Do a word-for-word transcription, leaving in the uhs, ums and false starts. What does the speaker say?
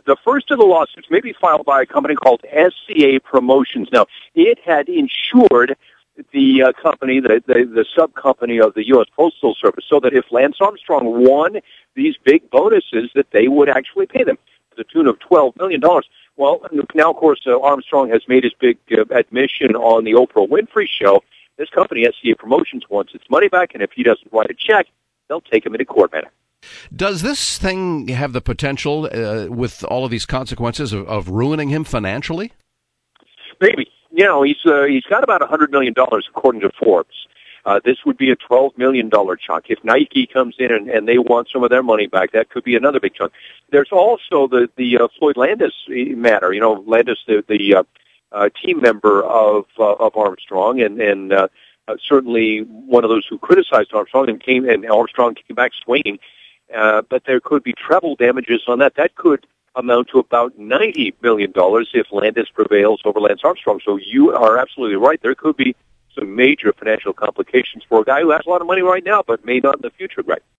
the first of the lawsuits may be filed by a company called S C A Promotions. Now, it had insured the uh, company, the, the, the sub-company of the U S Postal Service, so that if Lance Armstrong won these big bonuses, that they would actually pay them to the tune of twelve million dollars. Well, now, of course, uh, Armstrong has made his big uh, admission on the Oprah Winfrey Show. This company, S C A Promotions, wants its money back, and if he doesn't write a check, they'll take him into court, man. Does this thing have the potential, uh, with all of these consequences, of, of ruining him financially? Maybe. You know, he's uh, he's got about one hundred million dollars, according to Forbes. Uh, this would be a twelve million dollars chunk. If Nike comes in and, and they want some of their money back, that could be another big chunk. There's also the, the uh, Floyd Landis matter. You know, Landis, the, the uh, uh, team member of uh, of Armstrong, and, and uh, uh, certainly one of those who criticized Armstrong, and came and Armstrong came back swinging. Uh, but there could be treble damages on that. That could amount to about ninety million dollars if Landis prevails over Lance Armstrong. So you are absolutely right. There could be some major financial complications for a guy who has a lot of money right now, but may not in the future, Greg.